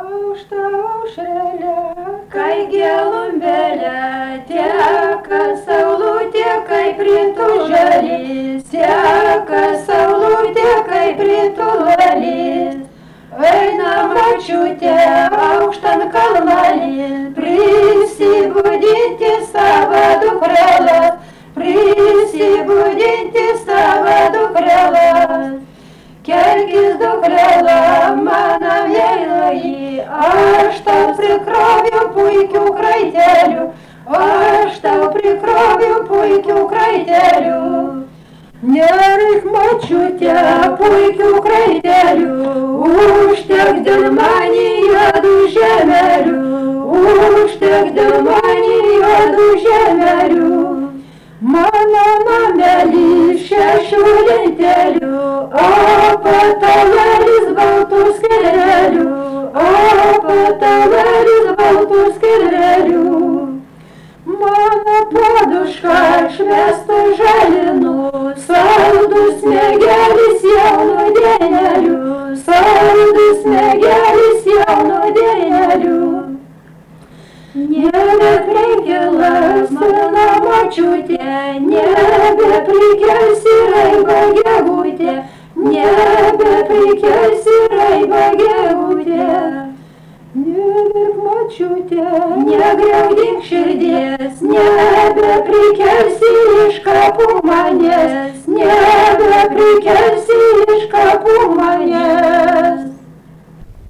Aušta aušrelė, kai gelumbelė, teka saulutė, kaip rytų žalys, teka saulutė, kaip rytų lalys. Eina močiutė aukštan kalnalin, prisibudinti savo dukrelę, prisibudinti savo dukrelę. Kelkis dukrelė, mano meiloji, aš tau prikroviu puikių kraitelių, aš tau prikroviu puikių kraitelių. Nereik močiutė puikių kraitelių, užtek dėl mani juodų žemelių, užtek dėl mani juodų žemelių. Mano namelis 6 lentelių, o patalelis baltų skėrelių, o patalelis baltų skėrelių. Mano poduška švestų žalinų, saldus smegelis jaunų dienelių, saldus smegelis jaunų dienelių. Nebeprikelęs mano močiutė, nebeprikelsi raiba gegutė, nebeprikelsi raiba gegutė. Neverk močiutė, negriaudink širdies, nebeprikelsi iš kapų manęs, nebeprikelsi iš kapų manęs.